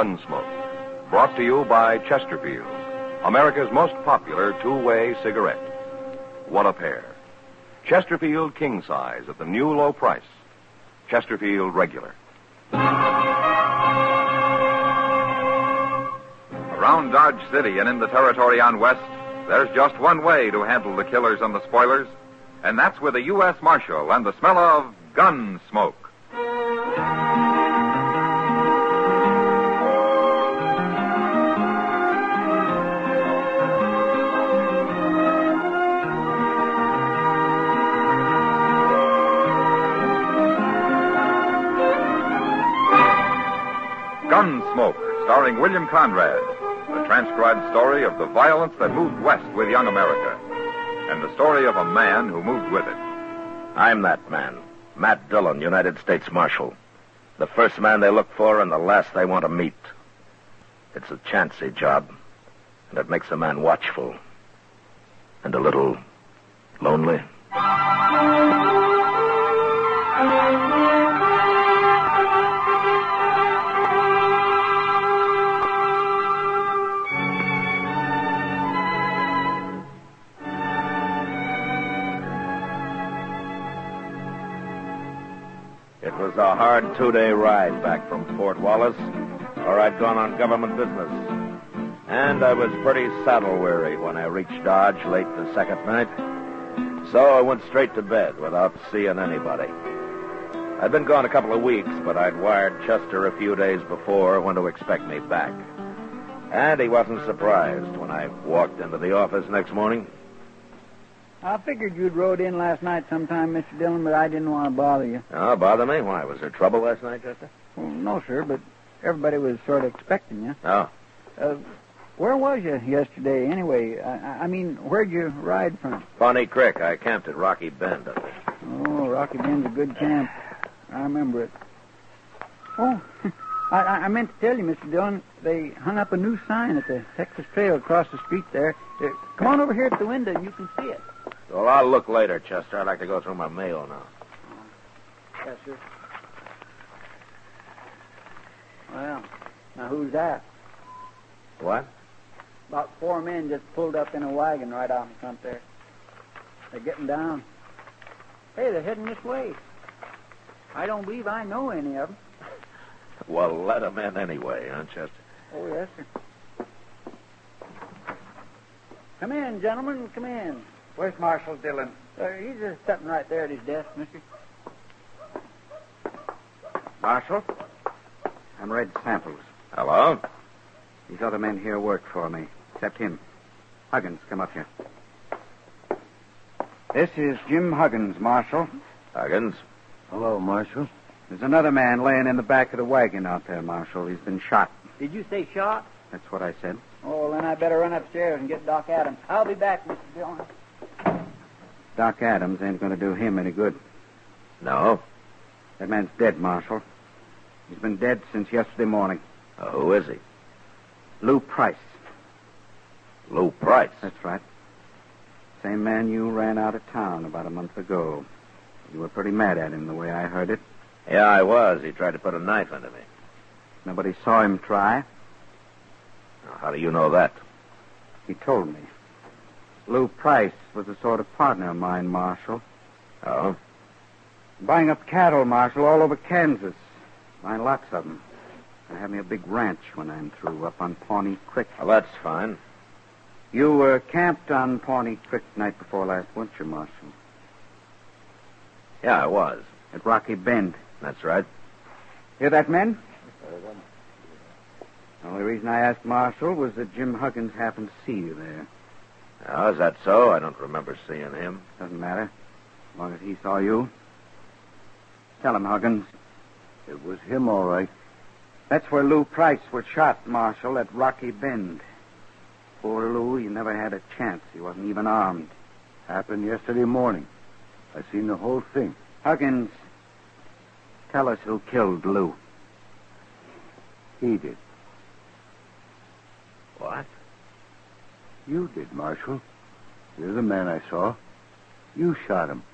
Gunsmoke, brought to you by Chesterfield, America's most popular two-way cigarette. What a pair. Chesterfield King Size at the new low price. Chesterfield Regular. Around Dodge City and in the territory on West, there's just one way to handle the killers and the spoilers, and that's with a U.S. Marshal and the smell of gun smoke. Gunsmoke, starring William Conrad. The transcribed story of the violence that moved west with young America. And the story of a man who moved with it. I'm that man. Matt Dillon, United States Marshal. The first man they look for and the last they want to meet. It's a chancy job. And it makes a man watchful. And a little lonely. It was a hard 2-day ride back from Fort Wallace, where I'd gone on government business. And I was pretty saddle-weary when I reached Dodge late the second night. So I went straight to bed without seeing anybody. I'd been gone a couple of weeks, but I'd wired Chester a few days before when to expect me back. And he wasn't surprised when I walked into the office next morning. I figured you'd rode in last night sometime, Mr. Dillon, but I didn't want to bother you. Oh, bother me? Why, was there trouble last night, Chester? Well, no, sir, but everybody was sort of expecting you. Oh. Where was you yesterday, anyway? I mean, where'd you ride from? Pawnee Creek. I camped at Rocky Bend up there. Oh, Rocky Bend's a good camp. I remember it. Oh, I meant to tell you, Mr. Dillon, they hung up a new sign at the Texas Trail across the street there. Come on over here at the window and you can see it. Well, I'll look later, Chester. I'd like to go through my mail now. Yes, sir. Well, now who's that? What? About 4 men just pulled up in a wagon right out in front there. They're getting down. Hey, they're heading this way. I don't believe I know any of them. Well, let them in anyway, huh, Chester? Oh, yes, sir. Come in, gentlemen, come in. Where's Marshal Dillon? He's just sitting right there at his desk, mister. Marshal? I'm Red Samples. Hello? These other men here work for me, except him. Huggins, come up here. This is Jim Huggins, Marshal. Huggins? Hello, Marshal. There's another man laying in the back of the wagon out there, Marshal. He's been shot. Did you say shot? That's what I said. Oh, then I better run upstairs and get Doc Adams. I'll be back, Mr. Dillon. Doc Adams ain't going to do him any good. No? That man's dead, Marshal. He's been dead since yesterday morning. Who is he? Lou Price. Lou Price? That's right. Same man you ran out of town about a month ago. You were pretty mad at him, the way I heard it. Yeah, I was. He tried to put a knife into me. Nobody saw him try. Now, how do you know that? He told me. Lou Price was a sort of partner of mine, Marshal. Oh? Buying up cattle, Marshal, all over Kansas. Buying lots of them. I have me a big ranch when I'm through, up on Pawnee Creek. Well, that's fine. You were camped on Pawnee Creek night before last, weren't you, Marshal? Yeah, I was. At Rocky Bend. That's right. Hear that, men? The only reason I asked Marshal was that Jim Huggins happened to see you there. Oh, is that so? I don't remember seeing him. Doesn't matter. As long as he saw you. Tell him, Huggins. It was him, all right. That's where Lou Price was shot, Marshal, at Rocky Bend. Poor Lou, he never had a chance. He wasn't even armed. Happened yesterday morning. I seen the whole thing. Huggins, tell us who killed Lou. He did. What? You did, Marshal. You're the man I saw. You shot him.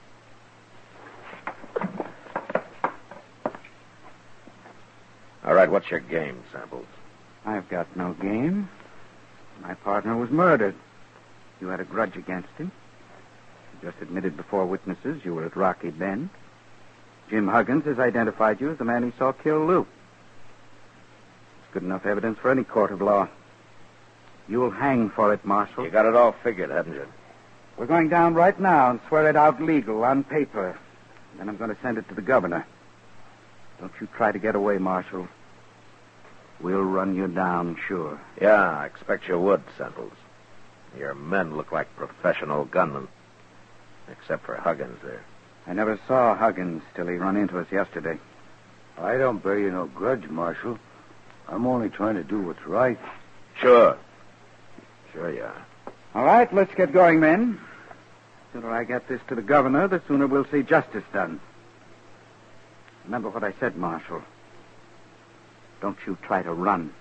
All right, what's your game, Samples? I've got no game. My partner was murdered. You had a grudge against him. You just admitted before witnesses you were at Rocky Bend. Jim Huggins has identified you as the man he saw kill Lou. It's good enough evidence for any court of law. You'll hang for it, Marshal. You got it all figured, haven't you? We're going down right now and swear it out legal on paper. Then I'm going to send it to the governor. Don't you try to get away, Marshal. We'll run you down, sure. Yeah, I expect you would, Samples. Your men look like professional gunmen. Except for Huggins there. I never saw Huggins till he run into us yesterday. I don't bear you no grudge, Marshal. I'm only trying to do what's right. Sure. Sure you are. All right, let's get going, men. The sooner I get this to the governor, the sooner we'll see justice done. Remember what I said, Marshal. Don't you try to run.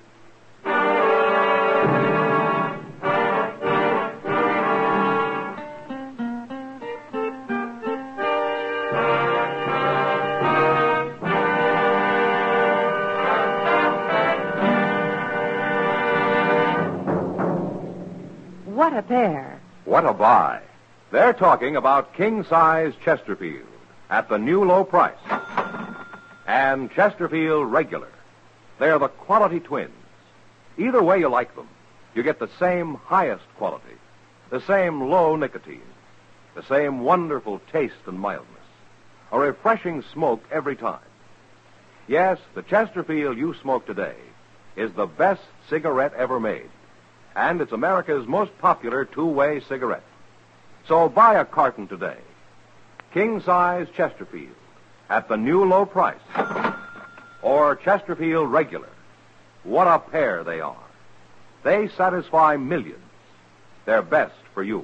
What a pair. What a buy. They're talking about king-size Chesterfield at the new low price. And Chesterfield Regular. They're the quality twins. Either way you like them, you get the same highest quality, the same low nicotine, the same wonderful taste and mildness, a refreshing smoke every time. Yes, the Chesterfield you smoke today is the best cigarette ever made, and it's America's most popular two-way cigarette. So buy a carton today. King-size Chesterfield at the new low price. Or Chesterfield Regular. What a pair they are. They satisfy millions. They're best for you.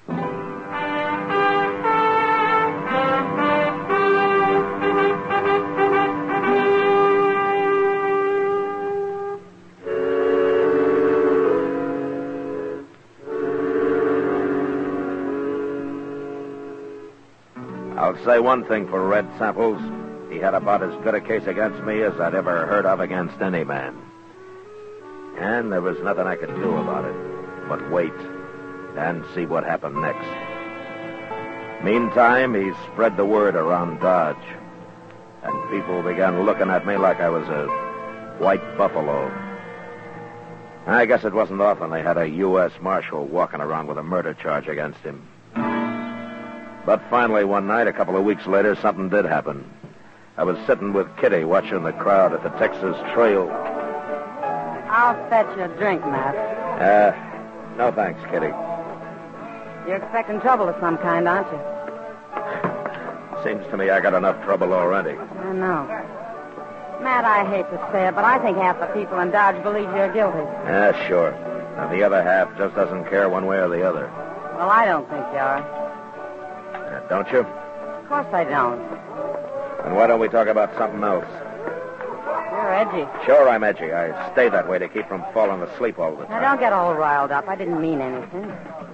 I'll say one thing for Red Samples. He had about as good a case against me as I'd ever heard of against any man. And there was nothing I could do about it but wait and see what happened next. Meantime, he spread the word around Dodge, and people began looking at me like I was a white buffalo. I guess it wasn't often they had a U.S. Marshal walking around with a murder charge against him. But finally, one night, a couple of weeks later, something did happen. I was sitting with Kitty watching the crowd at the Texas Trail. I'll fetch you a drink, Matt. No thanks, Kitty. You're expecting trouble of some kind, aren't you? Seems to me I got enough trouble already. I know. Matt, I hate to say it, but I think half the people in Dodge believe you're guilty. Yeah, sure. And the other half just doesn't care one way or the other. Well, I don't think you are. Don't you? Of course I don't. And why don't we talk about something else? You're edgy. Sure, I'm edgy. I stay that way to keep from falling asleep all the time. Now, don't get all riled up. I didn't mean anything.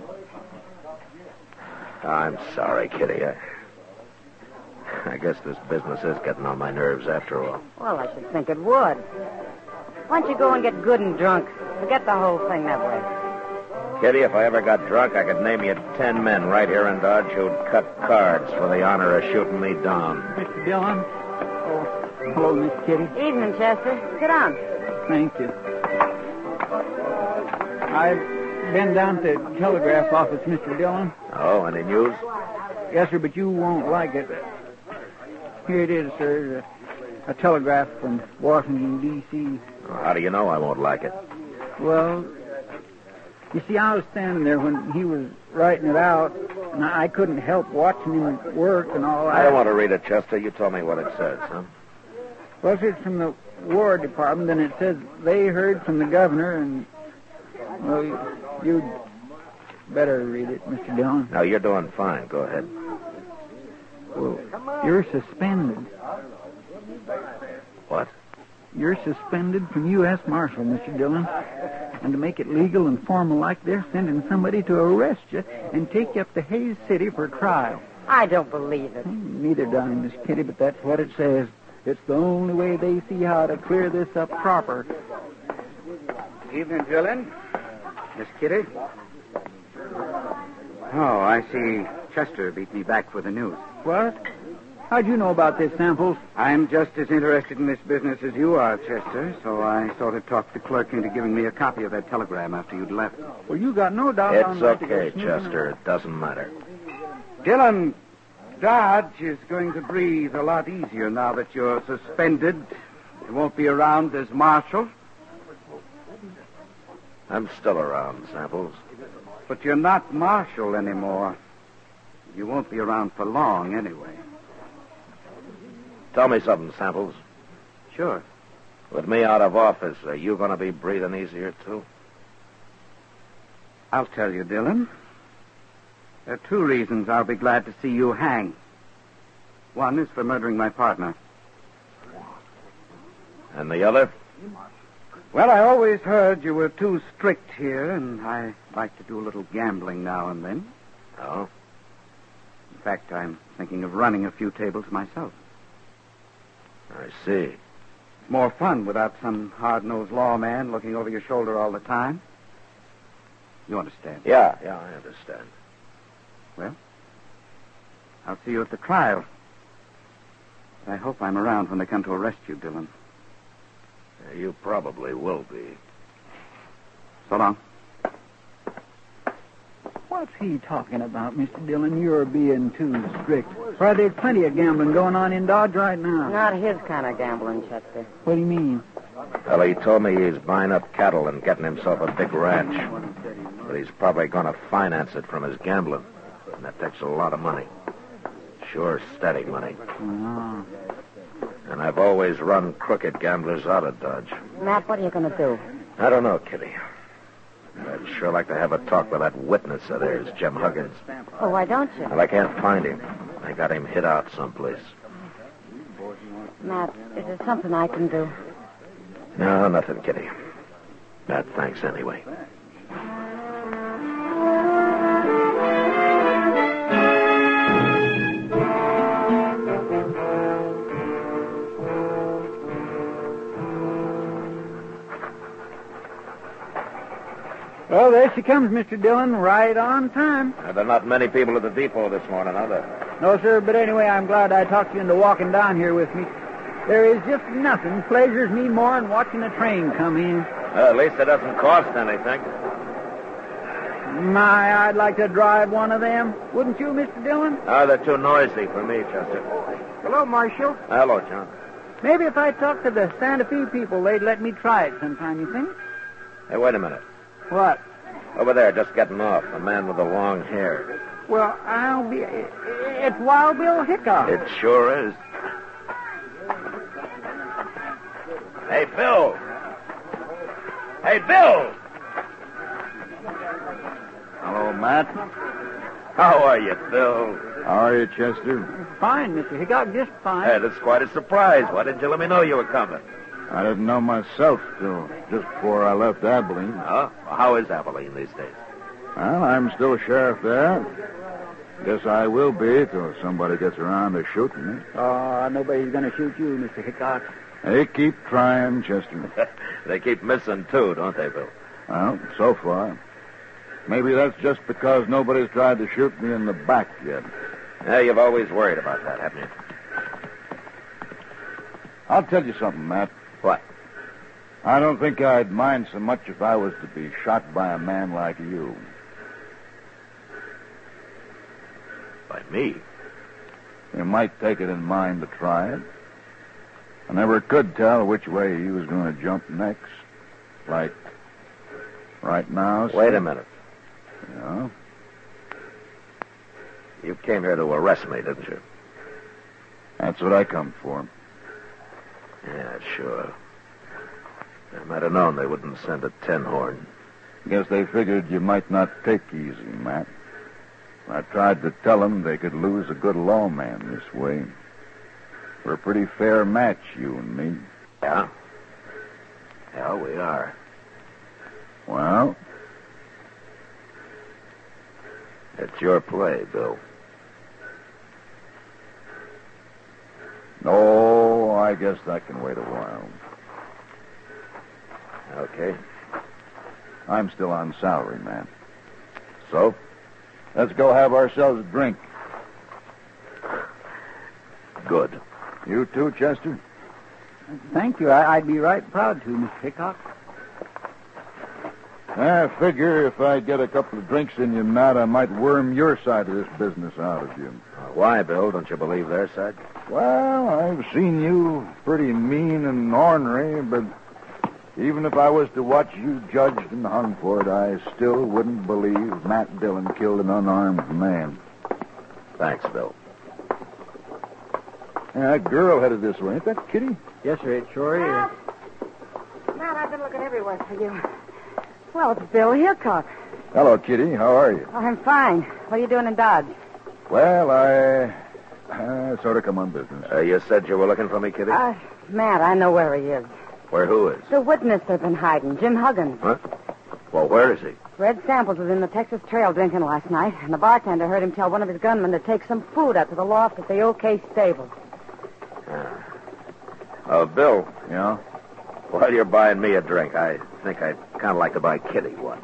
I'm sorry, Kitty. I guess this business is getting on my nerves after all. Well, I should think it would. Why don't you go and get good and drunk? Forget the whole thing that way. Kitty, if I ever got drunk, I could name you 10 men right here in Dodge who'd cut cards for the honor of shooting me down. Mr. Dillon? Oh, hello, Miss Kitty. Evening, Chester. Sit down. Thank you. I've been down to the telegraph office, Mr. Dillon. Oh, any news? Yes, sir, but you won't like it. Here it is, sir. A telegraph from Washington, D.C. How do you know I won't like it? Well, you see, I was standing there when he was writing it out, and I couldn't help watching him work and all that. I don't want to read it, Chester. You tell me what it says, huh? Well, it's from the War Department, and it says they heard from the governor, and, well, you'd better read it, Mr. Dillon. No, you're doing fine. Go ahead. Well, you're suspended. What? You're suspended from U.S. Marshal, Mr. Dillon. And to make it legal and formal like, they're sending somebody to arrest you and take you up to Hays City for trial. I don't believe it. Neither do I, Miss Kitty, but that's what it says. It's the only way they see how to clear this up proper. Evening, Dillon. Miss Kitty. Oh, I see Chester beat me back for the news. What? How'd you know about this, Samples? I'm just as interested in this business as you are, Chester, so I sort of talked the clerk into giving me a copy of that telegram after you'd left. Well, you got no doubt on It's that to go okay, snooping Chester. around. It doesn't matter. Dillon, Dodge is going to breathe a lot easier now that you're suspended. You won't be around as marshal. I'm still around, Samples. But you're not marshal anymore. You won't be around for long, anyway. Tell me something, Samples. Sure. With me out of office, are you going to be breathing easier, too? I'll tell you, Dillon. There are two reasons I'll be glad to see you hang. One is for murdering my partner. And the other? Well, I always heard you were too strict here, and I like to do a little gambling now and then. Oh? In fact, I'm thinking of running a few tables myself. I see. It's more fun without some hard-nosed lawman looking over your shoulder all the time. You understand? Yeah, I understand. Well, I'll see you at the trial. I hope I'm around when they come to arrest you, Dillon. You probably will be. So long. What's he talking about, Mr. Dillon? You're being too strict. Why, there's plenty of gambling going on in Dodge right now. Not his kind of gambling, Chester. What do you mean? Well, he told me he's buying up cattle and getting himself a big ranch. But he's probably going to finance it from his gambling. And that takes a lot of money. Sure, steady money. Oh. And I've always run crooked gamblers out of Dodge. Matt, what are you going to do? I don't know, Kitty. I'd sure like to have a talk with that witness of theirs, Jim Huggins. Oh, why don't you? Well, I can't find him. I got him hid out someplace. Matt, is there something I can do? No, nothing, Kitty. Thanks anyway. Well, there she comes, Mr. Dillon, right on time. There are not many people at the depot this morning, are there? No, sir, but anyway, I'm glad I talked you into walking down here with me. There is just nothing pleasures me more than watching a train come in. Well, at least it doesn't cost anything. My, I'd like to drive one of them. Wouldn't you, Mr. Dillon? Oh, they're too noisy for me, Chester. Hello, Marshal. Hello, John. Maybe if I talked to the Santa Fe people, they'd let me try it sometime, you think? Hey, wait a minute. What? Over there, just getting off, the man with the long hair. Well, I'll be... It's Wild Bill Hickok. It sure is. Hey, Bill! Hey, Bill! Hello, Matt. How are you, Bill? How are you, Chester? Fine, Mr. Hickok, just fine. Hey, that's quite a surprise. Why didn't you let me know you were coming? I didn't know myself till just before I left Abilene. Huh? Well, how is Abilene these days? Well, I'm still sheriff there. Guess I will be till somebody gets around to shooting me. Oh, nobody's going to shoot you, Mr. Hickok. They keep trying, Chester. They keep missing, too, don't they, Bill? Well, so far. Maybe that's just because nobody's tried to shoot me in the back yet. Yeah, you've always worried about that, haven't you? I'll tell you something, Matt. What? I don't think I'd mind so much if I was to be shot by a man like you. By me? You might take it in mind to try it. I never could tell which way he was going to jump next. Like, right now. Wait a minute. Yeah? You came here to arrest me, didn't you? That's what I come for. Yeah, sure. I might have known they wouldn't send a tin-horn. Guess they figured you might not take easy, Matt. I tried to tell them they could lose a good lawman this way. We're a pretty fair match, you and me. Yeah? Yeah, we are. Well? It's your play, Bill. No, I guess that can wait a while. Okay. I'm still on salary, man. So, let's go have ourselves a drink. Good. You too, Chester? Thank you. I'd be right proud to, Mr. Hickok. I figure if I get a couple of drinks in you, Matt, I might worm your side of this business out of you. Why, Bill? Don't you believe their side? Well, I've seen you pretty mean and ornery, but even if I was to watch you judged and hung for it, I still wouldn't believe Matt Dillon killed an unarmed man. Thanks, Bill. That girl headed this way. Ain't that Kitty? Yes, sir. It sure is. Matt, I've been looking everywhere for you. Well, it's Bill Hickok. Hello, Kitty. How are you? Oh, I'm fine. What are you doing in Dodge? Well, I sort of come on business. You said you were looking for me, Kitty? Matt, I know where he is. Where who is? The witness they've been hiding, Jim Huggins. Huh? Well, where is he? Red Samples was in the Texas Trail drinking last night, and the bartender heard him tell one of his gunmen to take some food up to the loft at the OK stable. Bill. Yeah? While you're buying me a drink, I think I'd kind of like to buy Kitty one.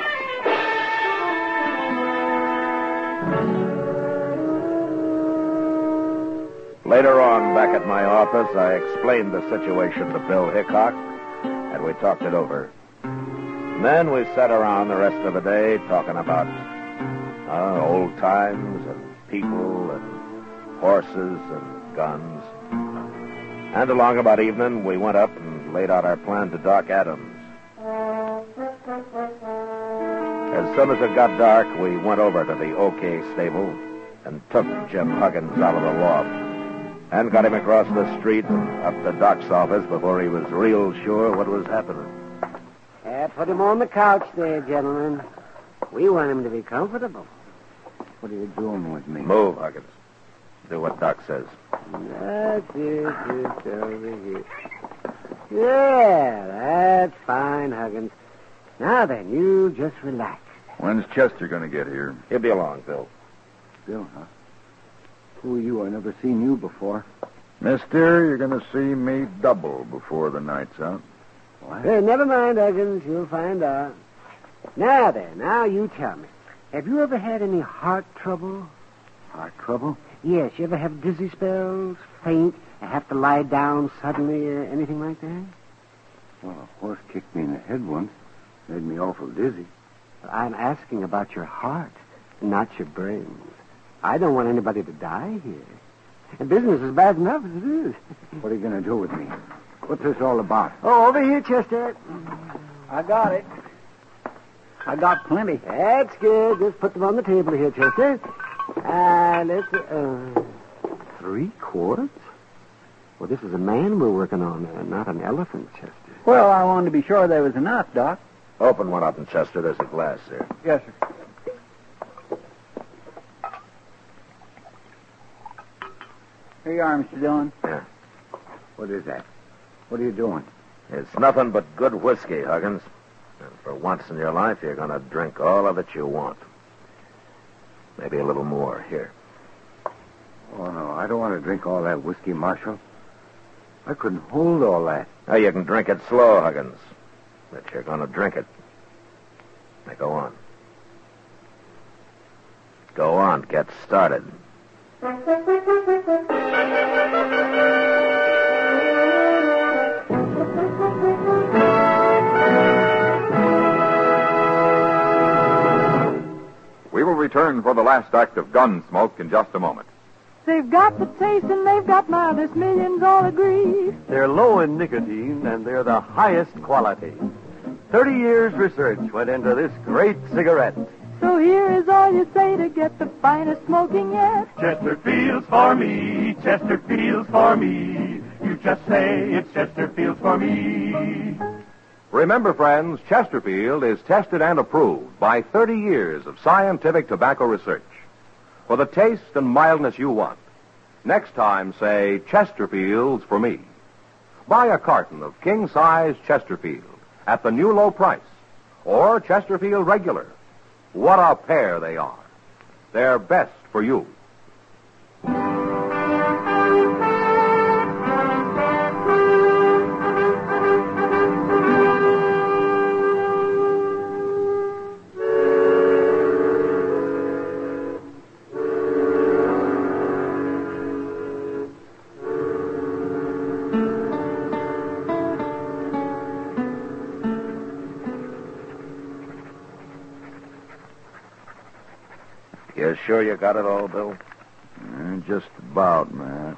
Later on, back at my office, I explained the situation to Bill Hickok, and we talked it over. And then we sat around the rest of the day talking about old times and people and horses and guns. And along about evening, we went up and laid out our plan to Doc Adams. As soon as it got dark, we went over to the OK stable and took Jim Huggins out of the loft and got him across the street and up to Doc's office before he was real sure what was happening. Put him on the couch there, gentlemen. We want him to be comfortable. What are you doing with me? Move, Huggins. Do what Doc says. That's it, just over here. Yeah, that's fine, Huggins. Now then, you just relax. When's Chester going to get here? He'll be along, Bill. Bill, huh? Who are you? I never seen you before. Mister, you're going to see me double before the night's out. What? Hey, never mind, Huggins. You'll find out. Now then, now you tell me. Have you ever had any heart trouble? Heart trouble? Yes, you ever have dizzy spells, faint, have to lie down suddenly, or anything like that? Well, a horse kicked me in the head once. Made me awful dizzy. I'm asking about your heart, not your brains. I don't want anybody to die here. And business is bad enough as it is. What are you going to do with me? What's this all about? Oh, over here, Chester. I got it. I got plenty. That's good. Just put them on the table here, Chester. Let's see. 3 quarts? Well, this is a man we're working on, not an elephant, Chester. Well, I wanted to be sure there was enough, Doc. Open one up in Chester. There's a glass there. Yes, sir. Here you are, Mr. Dillon. Yeah. What is that? What are you doing? It's nothing but good whiskey, Huggins. And for once in your life, you're going to drink all of it you want. Maybe a little more. Here. Oh, no, I don't want to drink all that whiskey, Marshal. I couldn't hold all that. Now, you can drink it slow, Huggins. But you're going to drink it. Now, go on. Go on. Get started. We will return for the last act of Gunsmoke in just a moment. They've got the taste and they've got mildness, millions all agree. They're low in nicotine and they're the highest quality. 30 years research went into this great cigarette. So here is all you say to get the finest smoking yet. Chesterfield's for me, Chesterfield's for me. You just say it's Chesterfield's for me. Remember, friends, Chesterfield is tested and approved by 30 years of scientific tobacco research. For the taste and mildness you want. Next time, say Chesterfield's for me. Buy a carton of king-size Chesterfield at the new low price. Or Chesterfield Regular. What a pair they are. They're best for you. You sure you got it all, Bill? Just about, Matt.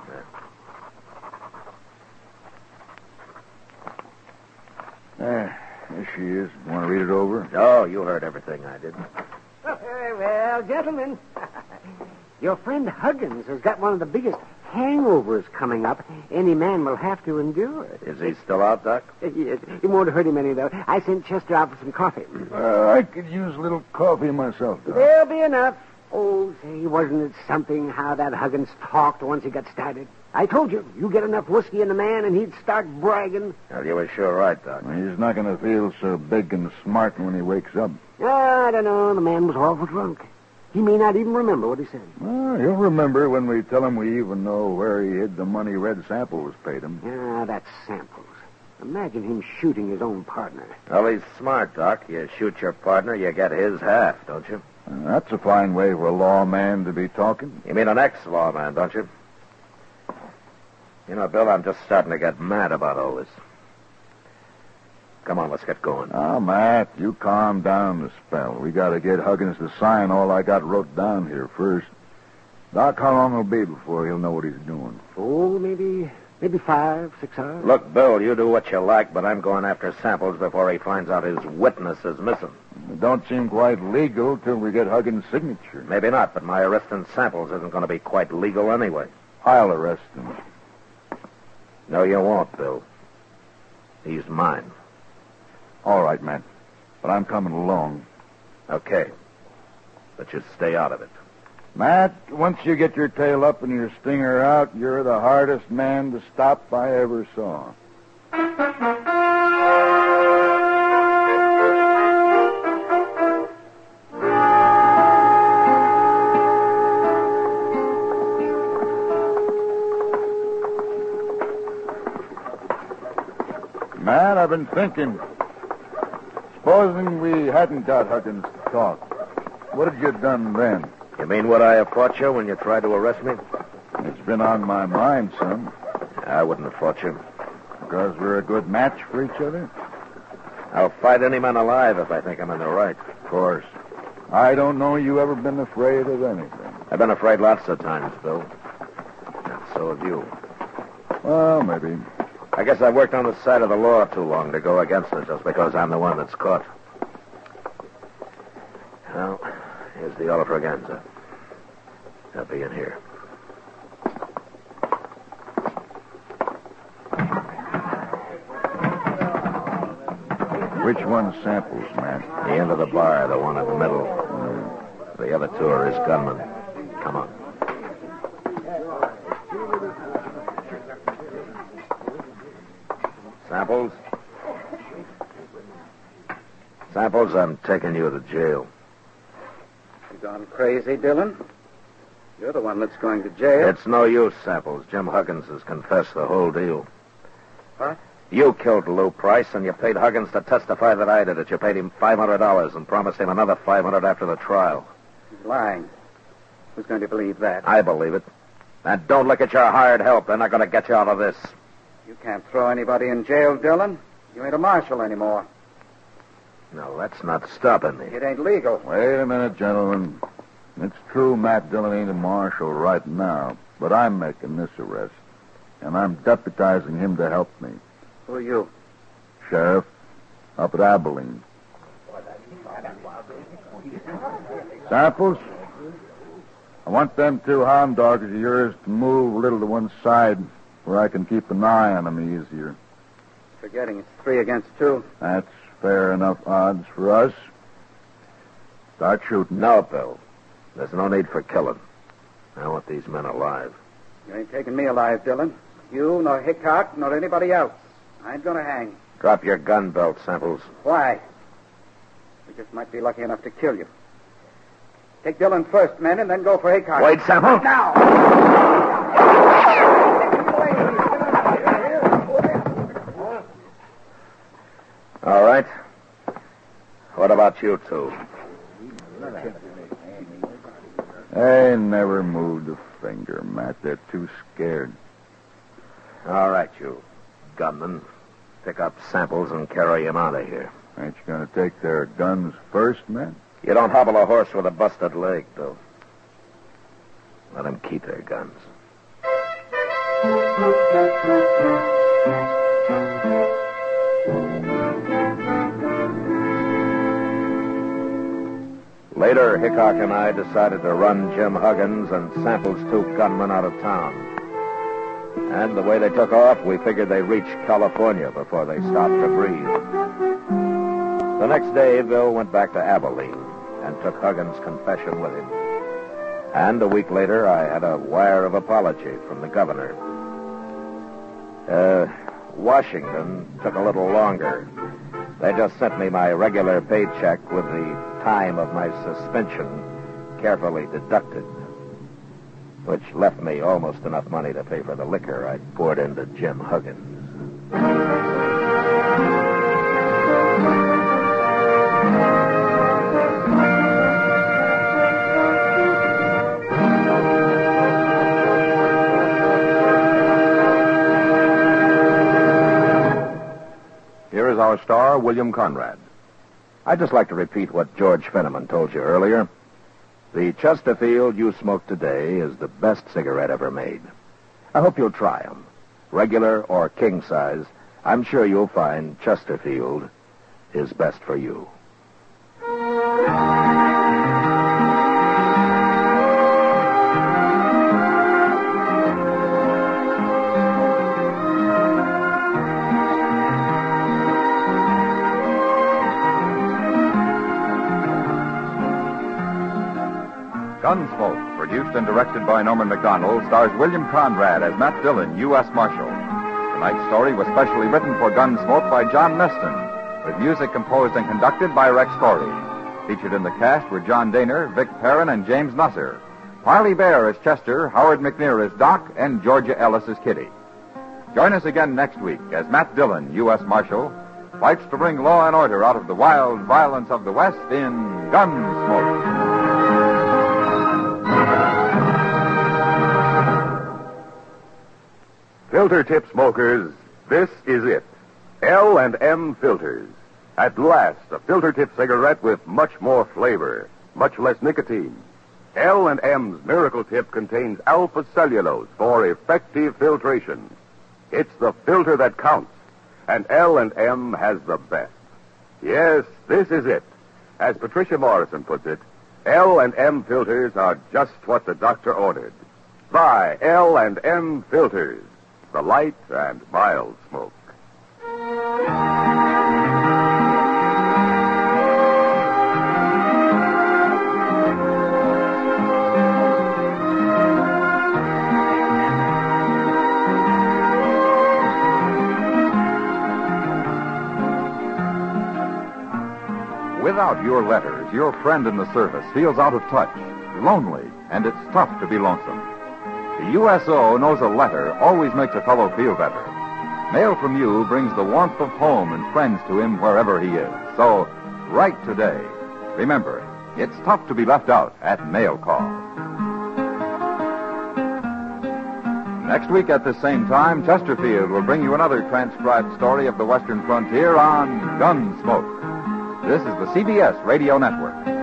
There she is. Want to read it over? Oh, you heard everything I did. Well, gentlemen, your friend Huggins has got one of the biggest hangovers coming up any man will have to endure. Is he still out, Doc? Yes, it won't hurt him any, though. I sent Chester out for some coffee. I could use a little coffee myself, Doc. There'll be enough. Oh, say, wasn't it something how that Huggins talked once he got started? I told you, you get enough whiskey in the man and he'd start bragging. Well, you were sure right, Doc. He's not going to feel so big and smart when he wakes up. I don't know. The man was awful drunk. He may not even remember what he said. Well, he'll remember when we tell him we even know where he hid the money Red Samples paid him. That's Samples. Imagine him shooting his own partner. Well, he's smart, Doc. You shoot your partner, you get his half, don't you? That's a fine way for a lawman to be talking. You mean an ex-lawman, don't you? You know, Bill, I'm just starting to get mad about all this. Come on, let's get going. Now, Matt, you calm down a spell. We got to get Huggins to sign all I got wrote down here first. Doc, how long it'll be before he'll know what he's doing? Oh, maybe 5, 6 hours. Look, Bill, you do what you like, but I'm going after Samples before he finds out his witness is missing. It don't seem quite legal till we get Huggins' signature. Maybe not, but my arresting Samples isn't going to be quite legal anyway. I'll arrest him. No, you won't, Bill. He's mine. All right, Matt. But I'm coming along. Okay. But you stay out of it. Matt, once you get your tail up and your stinger out, you're the hardest man to stop I ever saw. Matt, I've been thinking. Supposing we hadn't got Huggins to talk, what had you done then? You mean would I have fought you when you tried to arrest me? It's been on my mind, son. I wouldn't have fought you. Because we're a good match for each other? I'll fight any man alive if I think I'm in the right. Of course. I don't know you ever been afraid of anything. I've been afraid lots of times, Bill. And so have you. Well, maybe. I guess I've worked on the side of the law too long to go against it just because I'm the one that's caught. Well, here's the Oliver Ganza. I'll be in here. Which one's Samples, Matt? The end of the bar, the one in the middle. The other two are his gunmen. Come on. Samples? Samples, I'm taking you to jail. You gone crazy, Dillon? You're the one that's going to jail. It's no use, Samples. Jim Huggins has confessed the whole deal. What? You killed Lou Price, and you paid Huggins to testify that I did it. You paid him $500 and promised him another $500 after the trial. He's lying. Who's going to believe that? I believe it. And don't look at your hired help. They're not going to get you out of this. You can't throw anybody in jail, Dillon. You ain't a marshal anymore. No, that's not stopping me. It ain't legal. Wait a minute, gentlemen. It's true Matt Dillon ain't a marshal right now, but I'm making this arrest, and I'm deputizing him to help me. Who are you? Sheriff, up at Abilene. Samples, I want them two hound dogs of yours to move a little to one side where I can keep an eye on them easier. Forgetting it's 3 against 2. That's fair enough odds for us. Start shooting. No, Bill. There's no need for killing. I want these men alive. You ain't taking me alive, Dillon. You, nor Hickok, nor anybody else. I ain't going to hang. Drop your gun belt, Samples. Why? We just might be lucky enough to kill you. Take Dillon first, men, and then go for Hickok. Wait, Samples. Now! All right. What about you two? They never moved a finger, Matt. They're too scared. All right, you gunmen. Pick up Samples and carry him out of here. Ain't you going to take their guns first, man? You don't hobble a horse with a busted leg, Bill. Let them keep their guns. Later, Hickok and I decided to run Jim Huggins and Sample's 2 gunmen out of town. And the way they took off, we figured they'd reach California before they stopped to breathe. The next day, Bill went back to Abilene and took Huggins' confession with him. And a week later, I had a wire of apology from the governor. Washington took a little longer. They just sent me my regular paycheck with the time of my suspension carefully deducted, which left me almost enough money to pay for the liquor I'd poured into Jim Huggins. Here is our star, William Conrad. I'd just like to repeat what George Fenneman told you earlier. The Chesterfield you smoke today is the best cigarette ever made. I hope you'll try them. Regular or king size, I'm sure you'll find Chesterfield is best for you. Gunsmoke, produced and directed by Norman Macdonald, stars William Conrad as Matt Dillon, U.S. Marshal. Tonight's story was specially written for Gunsmoke by John Meston, with music composed and conducted by Rex Corey. Featured in the cast were John Daner, Vic Perrin, and James Nusser. Parley Bear as Chester, Howard McNear as Doc, and Georgia Ellis as Kitty. Join us again next week as Matt Dillon, U.S. Marshal, fights to bring law and order out of the wild violence of the West in Gunsmoke. Filter tip smokers, this is it. L&M Filters. At last, a filter tip cigarette with much more flavor, much less nicotine. L&M's Miracle Tip contains alpha cellulose for effective filtration. It's the filter that counts, and L&M has the best. Yes, this is it. As Patricia Morrison puts it, L&M filters are just what the doctor ordered. Buy L&M Filters. The light and mild smoke. Without your letters, your friend in the service feels out of touch, lonely, and it's tough to be lonesome. The USO knows a letter always makes a fellow feel better. Mail from you brings the warmth of home and friends to him wherever he is. So, write today. Remember, it's tough to be left out at mail call. Next week at the same time, Chesterfield will bring you another transcribed story of the Western frontier on Gunsmoke. This is the CBS Radio Network.